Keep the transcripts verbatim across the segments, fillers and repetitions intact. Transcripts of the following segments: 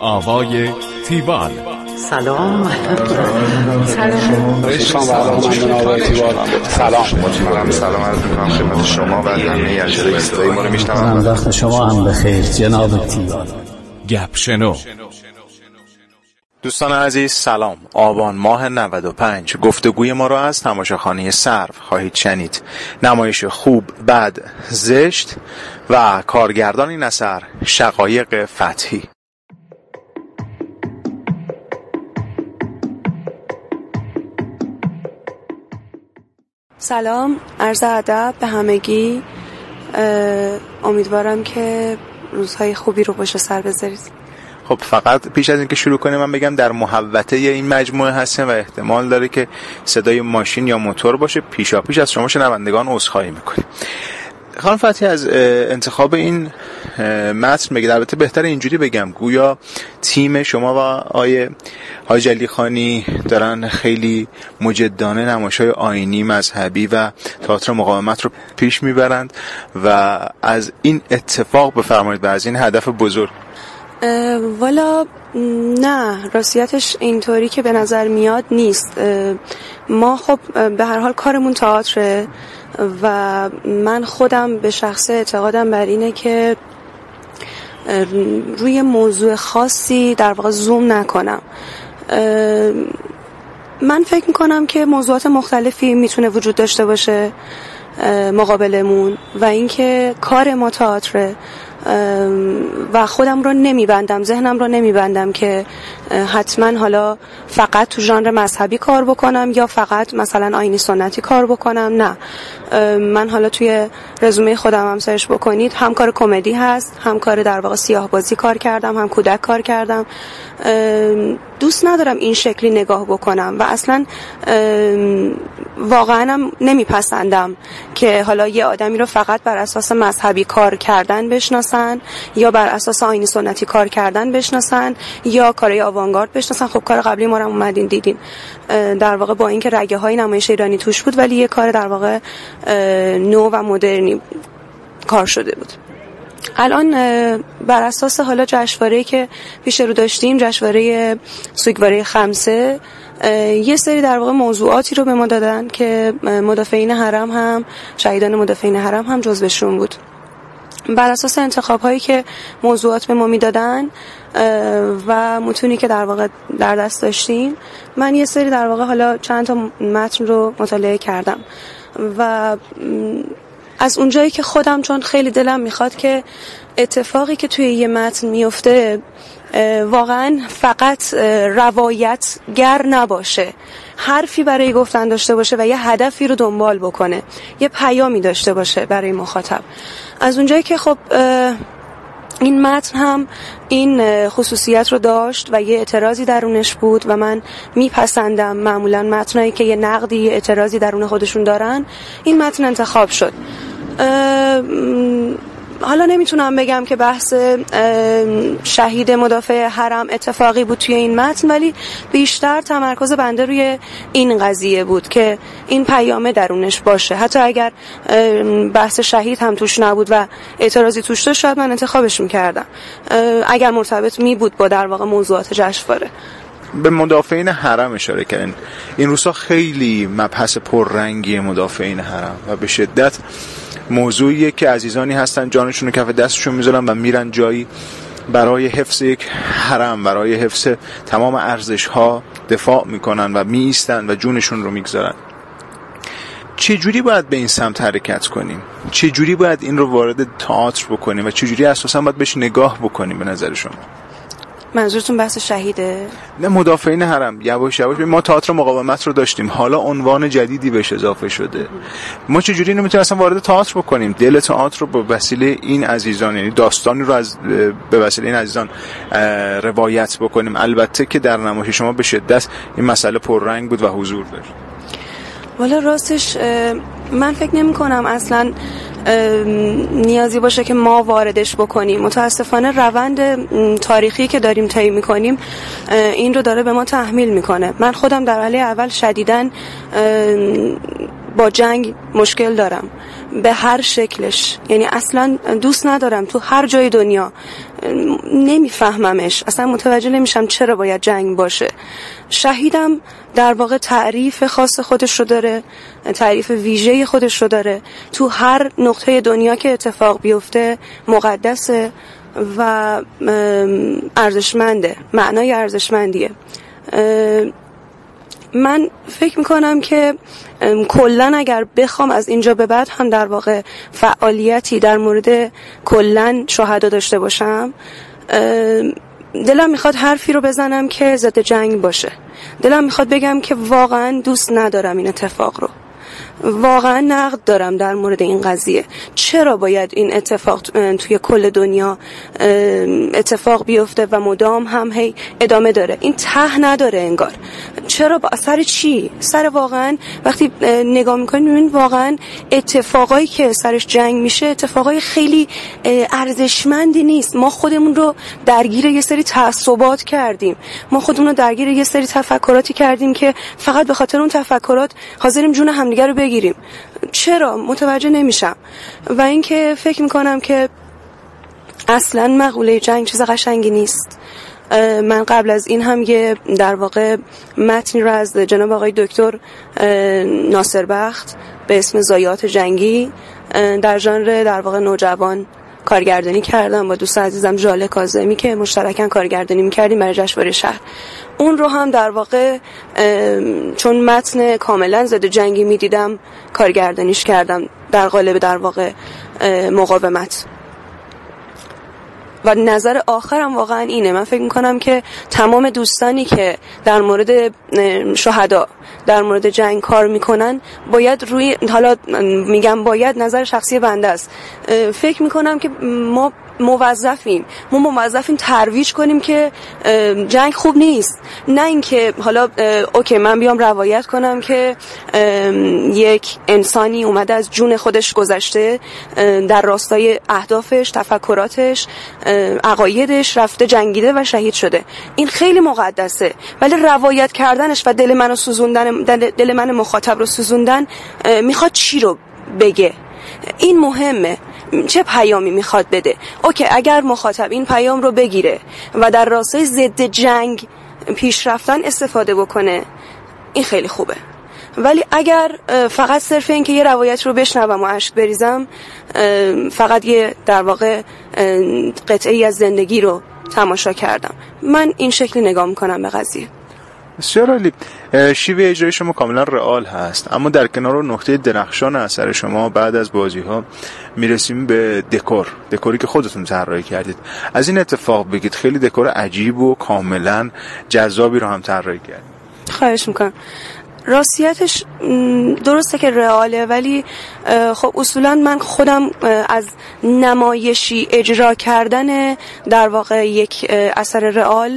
آوای تیوال. سلام. سلام. سلام. سلام. سلام عرض می‌کنم خدمت شما و همه اشتراک‌گذارای ما رو می‌شنوم. وقت شما هم بخیر جناب تیوال. گپ شنو. دوستان عزیز سلام. آبان ماه نود و پنج گفتگوی ما را از تماشاخانه سرو خواهید شنید. نمایش خوب، بد، زشت و کارگردان این اثر شقایق فتحی. سلام، عرض ادب به همگی. امیدوارم که روزهای خوبی رو پشت سر بذارید. خب فقط پیش از اینکه شروع کنیم من بگم در محوطه این مجموعه هستیم و احتمال داره که صدای ماشین یا موتور باشه. پیشا پیش از شما شنوندگان عذرخواهی میکنیم. خانم فتحی از انتخاب این متن بگید. البته بهتره اینجوری بگم گویا تیم شما و آیه حاج علی خانی دارن خیلی مجدانه نمایش‌های آیینی، مذهبی و تئاتر مقاومت رو پیش میبرند و از این اتفاق بفرمایید و از این هدف بزرگ. والا نه، راستیتش اینطوری که به نظر میاد نیست. ما خب به هر حال کارمون تئاتره و من خودم به شخص اعتقادم بر اینه که روی موضوع خاصی در واقع زوم نکنم. من فکر میکنم که موضوعات مختلفی میتونه وجود داشته باشه مقابلمون و اینکه کار ما تئاتره و خودم رو نمیبندم، ذهنم رو نمیبندم که حتما حالا فقط تو ژانر مذهبی کار بکنم یا فقط مثلا آیینی سنتی کار بکنم. نه، من حالا توی رزومه خودم هم سرچ بکنید هم کار کمدی هست، هم کار در واقع سیاه بازی کار کردم، هم کودک کار کردم. دوست ندارم این شکلی نگاه بکنم و اصلا واقعا هم نمیپسندم که حالا یه آدمی رو فقط بر اساس مذهبی کار کردن بشناسن یا بر اساس آیینی سنتی کار کردن بشناسن یا کارهای آوانگارد بشناسن. خب کار قبلی ما رو اومدین دیدین در واقع با اینکه رگه های نمایش ایرانی توش بود ولی یه کار در واقع نو و مدرنی کار شده بود. الان بر اساس حالا جشنواره‌ای که پیش رو داشتیم، جشنواره سوگواری خمسه، یه سری در واقع موضوعاتی رو به ما دادن که مدافعین حرم هم، شهیدان مدافعین حرم هم جزوشون بود. بر اساس انتخاب هایی که موضوعات به ما میدادن و متونی که در واقع در دست داشتیم، من یه سری در واقع حالا چند تا متن رو مطالعه کردم و از اونجایی که خودم چون خیلی دلم میخواد که اتفاقی که توی یه متن میفته واقعا فقط روایت گر نباشه، حرفی برای گفتن داشته باشه و یه هدفی رو دنبال بکنه، یه پیامی داشته باشه برای مخاطب. از اونجایی که خب این متن هم این خصوصیت رو داشت و یه اعتراضی درونش بود و من میپسندم معمولا متنایی که یه نقدی، یه اعتراضی درون خودشون دارن، این متن انتخاب شد. حالا نمیتونم بگم که بحث شهید مدافع حرم اتفاقی بود توی این متن، ولی بیشتر تمرکز بنده روی این قضیه بود که این پیامه درونش باشه. حتی اگر بحث شهید هم توش نبود و اعتراضی توش داشت شاید من انتخابش میکردم اگر مرتبط می بود با در واقع موضوعات جشنواره. به مدافعین حرم اشاره کردن. این روزها خیلی مبحث پررنگی مدافعین حرم و به شدت موضوعیه که عزیزانی هستن جانشون رو کف دستشون میذارن و میرن جایی برای حفظ یک حرم، برای حفظ تمام ارزش‌ها دفاع میکنن و میایستن و جونشون رو میگذارن. چه جوری باید به این سمت حرکت کنیم؟ چه جوری باید این رو وارد تئاتر بکنیم و چه جوری اساسا باید بهش نگاه بکنیم به نظر شما؟ منظورتون بحث شهیده؟ نه، مدافعین حرم. یواش یواش ما تئاتر مقاومت رو داشتیم، حالا عنوان جدیدی بهش اضافه شده. ما چه جوری اینو میتونیم اصلا وارد تئاتر بکنیم؟ دل تئاتر رو به وسیله این عزیزان، یعنی داستانی رو از به وسیله این عزیزان روایت بکنیم. البته که در نمایش شما به شدت این مسئله پررنگ بود و حضور داشت. والا راستش من فکر نمی کنم اصلا نیازی باشه که ما واردش بکنیم. متاسفانه روند تاریخی که داریم طی می‌کنیم این رو داره به ما تحمیل میکنه. من خودم در وهله اول شدیداً با جنگ مشکل دارم به هر شکلش، یعنی اصلا دوست ندارم تو هر جای دنیا، نمیفهممش، اصلا متوجه نمیشم چرا باید جنگ باشه. شهیدم در واقع تعریف خاص خودش رو داره، تعریف ویژه خودش رو داره، تو هر نقطه دنیا که اتفاق بیفته مقدسه و ارزشمنده، معنای ارزشمندیه. من فکر میکنم که کلن اگر بخوام از اینجا به بعد هم در واقع فعالیتی در مورد کلن شهدا داشته باشم، دلم میخواد حرفی رو بزنم که ضد جنگ باشه. دلم میخواد بگم که واقعا دوست ندارم این اتفاق رو، واقعا نقد دارم در مورد این قضیه. چرا باید این اتفاق توی کل دنیا اتفاق بیفته و مدام هم هی ادامه داره؟ این ته نداره انگار. چرا؟ با سر چی؟ سر واقعا وقتی نگاه میکنید میبینید واقعا اتفاقایی که سرش جنگ میشه اتفاقای خیلی ارزشمندی نیست. ما خودمون رو درگیر یه سری تعصبات کردیم، ما خودمون رو درگیر یه سری تفکراتی کردیم که فقط به خاطر اون تفکرات حاضریم جون همدیگه رو بگیریم. چرا؟ متوجه نمیشم. و اینکه فکر میکنم که اصلا مقوله جنگ چیز قشنگی نیست. من قبل از این هم یه در واقع متنی رو از جناب آقای دکتر ناصربخت به اسم ضایعات جنگی در ژانر در واقع نوجوان کارگردانی کردم با دوست عزیزم ژاله کاظمی که مشترکاً کارگردانی می‌کردیم برای جشنواره شهر. اون رو هم در واقع چون متن کاملا ضد جنگی می‌دیدم کارگردانیش کردم در قالب در واقع مقاومت. و نظر آخرم واقعا اینه، من فکر میکنم که تمام دوستانی که در مورد شهدا در مورد جنگ کار میکنن باید روی، حالا میگم باید، نظر شخصی بنده است، فکر میکنم که ما موظفیم ما موظفیم ترویج کنیم که جنگ خوب نیست. نه اینکه حالا اوکی من بیام روایت کنم که یک انسانی اومده از جون خودش گذشته در راستای اهدافش، تفکراتش، عقایدش رفته جنگیده و شهید شده، این خیلی مقدسه، ولی روایت کردنش و دل منو سوزوندن، دل من مخاطب رو سوزوندن میخواد چی رو بگه؟ این مهمه، چه پیامی میخواد بده. اوکی اگر مخاطب این پیام رو بگیره و در راستای ضد جنگ پیش رفتن استفاده بکنه این خیلی خوبه، ولی اگر فقط صرف این که یه روایت رو بشنوم و اشک بریزم، فقط یه در واقع قطعی از زندگی رو تماشا کردم، من این شکلی نگاه میکنم به قضیه. بسیار عالی. شیوه اجرای شما کاملا رئال هست، اما در کنار نقطه درخشان اثر شما بعد از بازی ها میرسیم به دکور، دکوری که خودتون طراحی کردید. از این اتفاق بگید، خیلی دکور عجیب و کاملا جذابی رو هم طراحی کردید. خواهش میکنم. راستیتش درسته که رئاله، ولی خب اصولا من خودم از نمایشی اجرا کردن در واقع یک اثر رئال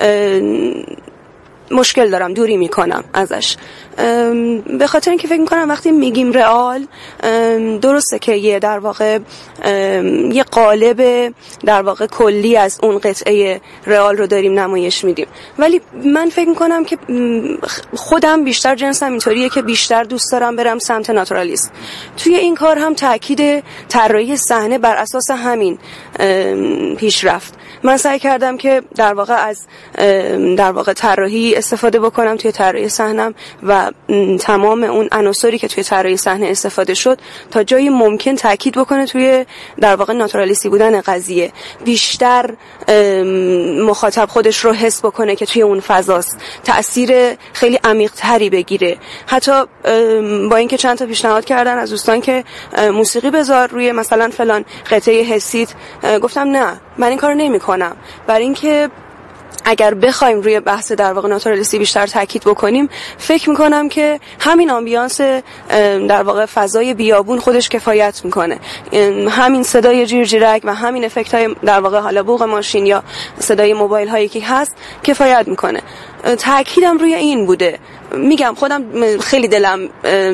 مشکل دارم، دوری میکنم ازش، به خاطر اینکه فکر میکنم وقتی میگیم رئال درسته که یه در واقع یه قالب در واقع کلی از اون قطعه رئال رو داریم نمایش میدیم، ولی من فکر میکنم که خودم بیشتر جنسم اینطوریه که بیشتر دوست دارم برم سمت ناتورالیسم. توی این کار هم تاکید طراحی صحنه بر اساس همین پیش رفت. من سعی کردم که در واقع از در واقع طراحی استفاده بکنم توی طراحی صحنم و تمام اون عناصری که توی طراحی صحنه استفاده شد تا جایی ممکن تاکید بکنه توی در واقع ناتورالیستی بودن قضیه، بیشتر مخاطب خودش رو حس بکنه که توی اون فضاست، تأثیر خیلی عمیق تری بگیره. حتی با اینکه چند تا پیشنهاد کردن از دوستان که موسیقی بذار روی مثلا فلان قطعه حسیت، گفتم نه، من این کارو نمی‌کنم، برای اینکه اگر بخوایم روی بحث در واقع ناتورالیستی بیشتر تاکید بکنیم، فکر میکنم که همین آمبیانس در واقع فضای بیابون خودش کفایت میکنه، همین صدای جیرجیرک و همین افکت های در واقع حالا بوق ماشین یا صدای موبایل هایی که هست کفایت میکنه. تاکیدم روی این بوده میگم خودم خیلی دلم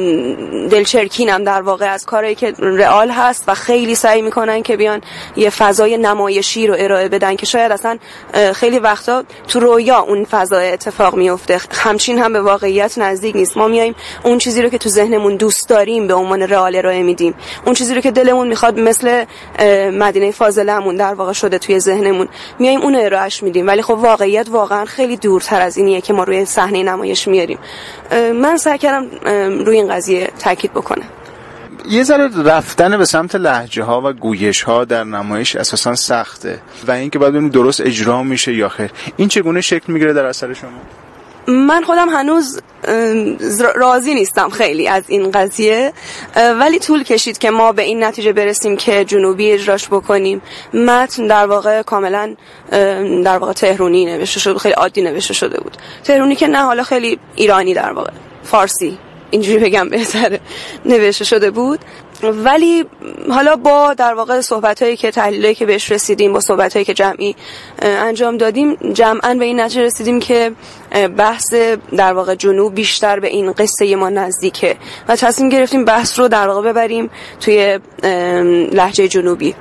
دلچرکینم در واقع از کارهایی که رئال هست و خیلی سعی میکنن که بیان یه فضای نمایشی رو ارائه بدن که شاید اصلا خیلی وقتا تو رویا اون فضای اتفاق میفته، همچین هم به واقعیت نزدیک نیست. ما میایم اون چیزی رو که تو ذهنمون دوست داریم به عنوان رئال ارائه میدیم، اون چیزی رو که دلمون میخواد مثل مدینه فاضله‌مون در واقع شده توی ذهنمون، میایم اون رو ارائهش میدیم. ولی خب واقعیت واقعا خیلی دورتر از اینیه که ما روی صحنه نمایش میاریم. من سعی کردم روی این قضیه تاکید بکنم. یه ذره رفتن به سمت لهجه ها و گویش ها در نمایش اساسا سخته و اینکه باید ببینید درست اجرا میشه یا خیر. این چگونه شکل میگیره در اثر شما؟ من خودم هنوز راضی نیستم خیلی از این قضیه، ولی طول کشید که ما به این نتیجه برسیم که جنوبی اجراش بکنیم. متن در واقع کاملا در واقع تهرانی نوشته شده، خیلی عادی نوشته شده بود. تهرانی که نه، حالا خیلی ایرانی در واقع فارسی اینجوری بگم بهتره نوشته شده بود. ولی حالا با در واقع صحبتایی که تحلیلایی که بهش رسیدیم، با صحبتایی که جمعی انجام دادیم، جمعاً به این نتیجه رسیدیم که بحث در واقع جنوب بیشتر به این قصه ما نزدیکه و تصمیم گرفتیم بحث رو در واقع ببریم توی لهجه جنوبی.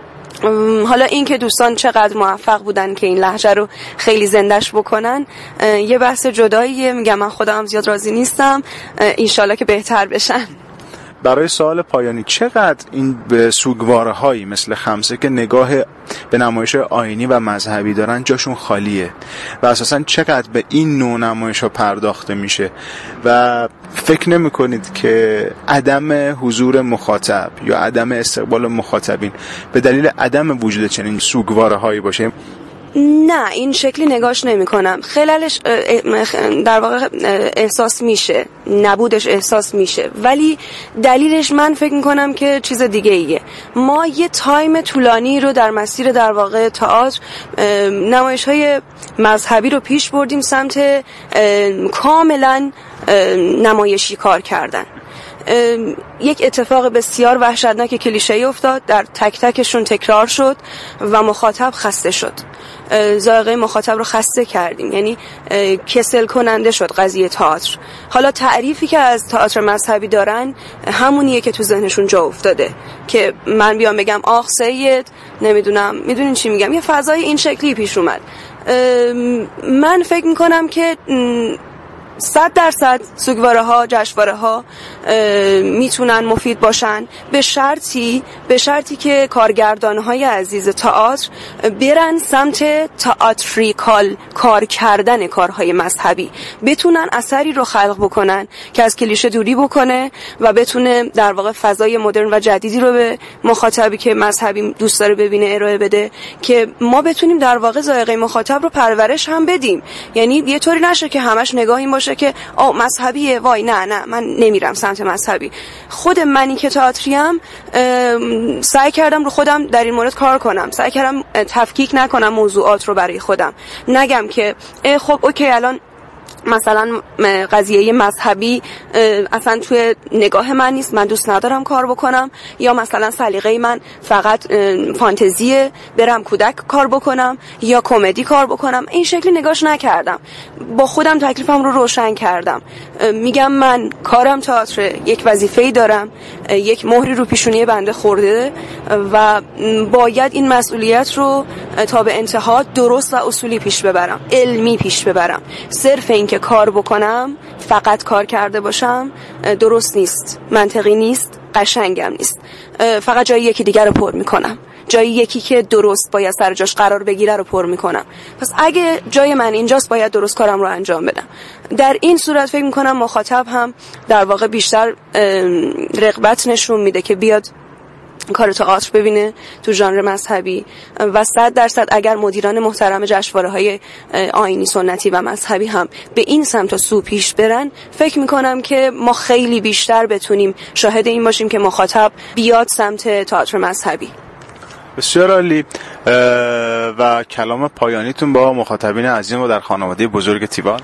حالا این که دوستان چقدر موفق بودن که این لهجه رو خیلی زندش بکنن یه بحث جداییه. میگم من خودم زیاد راضی نیستم، انشالله که بهتر بشن. برای سوال پایانی، چقدر این به سوگواره هایی مثل خمسه که نگاه به نمایش آیینی و مذهبی دارن جاشون خالیه و اساساً چقدر به این نوع نمایش ها پرداخته میشه و فکر نمی کنید که عدم حضور مخاطب یا عدم استقبال مخاطبین به دلیل عدم وجود چنین سوگواره هایی باشه؟ نه، این شکلی نگاش نمی کنم. خلالش در واقع احساس میشه، نبودش احساس میشه، ولی دلیلش من فکر میکنم که چیز دیگه ایه. ما یه تایم طولانی رو در مسیر در واقع تئاتر نمایش های مذهبی رو پیش بردیم سمت کاملا نمایشی کار کردن. یک اتفاق بسیار وحشتناک کلیشه‌ای افتاد، در تک تکشون تکرار شد و مخاطب خسته شد. ذائقه مخاطب رو خسته کردیم، یعنی کسل کننده شد قضیه تئاتر. حالا تعریفی که از تئاتر مذهبی دارن همونیه که تو ذهنشون جا افتاده که من بیام بگم آخ سید نمیدونم، میدونین چی میگم، یه فضای این شکلی پیش اومد. من فکر میکنم که صد درصد سوگواره ها، جشنواره ها میتونن مفید باشن به شرطی به شرطی که کارگردان های عزیز تئاتر برن سمت تئاتریکال کار کردن کارهای مذهبی، بتونن اثری رو خلق بکنن که از کلیشه دوری بکنه و بتونه در واقع فضای مدرن و جدیدی رو به مخاطبی که مذهبی دوست داره ببینه ارائه بده، که ما بتونیم در واقع ذائقه مخاطب رو پرورش هم بدیم. یعنی یه طوری نشه که همش نگاهی باشه که آه مذهبیه، وای نه نه من نمیرم سمت مذهبی. خود منی که تئاتریم سعی کردم رو خودم در این مورد کار کنم، سعی کردم تفکیک نکنم موضوعات رو برای خودم، نگم که خب اوکی الان مثلا قضیه مذهبی اصلا توی نگاه من نیست، من دوست ندارم کار بکنم، یا مثلا سلیقه من فقط فانتزیه برم کودک کار بکنم یا کمدی کار بکنم. این شکلی نگاش نکردم، با خودم تکلیفم رو روشن کردم. میگم من کارم تئاتر، یک وظیفه‌ای دارم، یک مهری رو پیشونی بنده خورده و باید این مسئولیت رو تا به انتها درست و اصولی پیش ببرم، علمی پیش ببرم. صرف این که کار بکنم، فقط کار کرده باشم درست نیست، منطقی نیست، قشنگم نیست. فقط جای یکی دیگر رو پر میکنم، جای یکی که درست باید سر جاش قرار بگیره رو پر میکنم. پس اگه جای من اینجاست باید درست کارم رو انجام بدم. در این صورت فکر میکنم مخاطب هم در واقع بیشتر رغبت نشون میده که بیاد کار تئاتر ببینه تو ژانر مذهبی و صد درصد اگر مدیران محترم جشنواره‌های آیینی سنتی و مذهبی هم به این سمت و سو پیش برن، فکر میکنم که ما خیلی بیشتر بتونیم شاهد این باشیم که مخاطب بیاد سمت تئاتر مذهبی. بسیار عالی. و کلام پایانیتون با مخاطبین عزیز و در خانواده بزرگ تیوال؟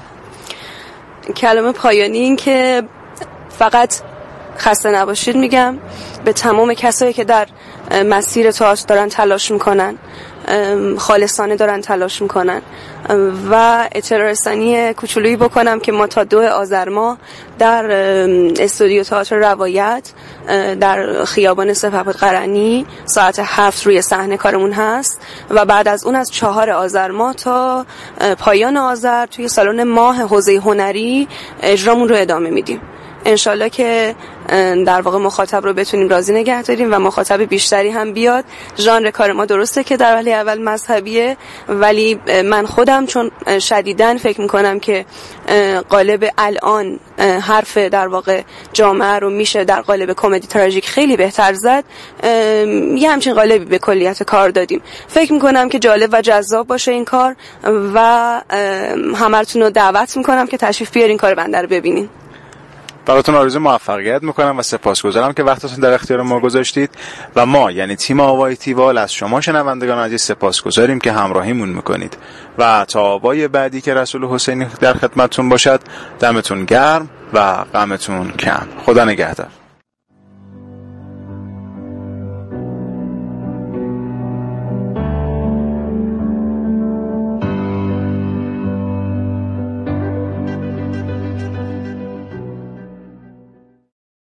کلام پایانی این که فقط خسته نباشید میگم به تمام کسایی که در مسیر تئاتر دارن تلاش میکنن. خالصانه دارن تلاش میکنن. و اطلاع رسانی کوچولویی بکنم که ما تا دو آذر ماه در استودیو تئاتر روایت در خیابان سپهبد قرنی ساعت هفت روی صحنه کارمون هست و بعد از اون از چهار آذر ماه تا پایان آذر توی سالن ماه حوزه هنری اجرامون رو ادامه میدیم. انشالله که در واقع مخاطب رو بتونیم راضی نگه داریم و مخاطب بیشتری هم بیاد. ژانر کار ما درسته که در وهله اول مذهبیه، ولی من خودم چون شدیداً فکر میکنم که قالب الان حرف در واقع جامعه رو میشه در قالب کمدی تراژیک خیلی بهتر زد، یه همچین قالبی به کلیت کار دادیم. فکر میکنم که جالب و جذاب باشه این کار و همتون رو دعوت میکنم که تشریف بیارین کار بنده رو ببینین. براتون آرزوی موفقیت میکنم و سپاسگزارم که وقتتون در اختیار ما گذاشتید و ما یعنی تیم آوای تیوال از شما شنوندگان عزیز سپاسگزاریم که همراهیمون میکنید و تا آوای بعدی که رسول حسینی در خدمتتون باشد، دمتون گرم و غمتون کم. خدا نگهدار.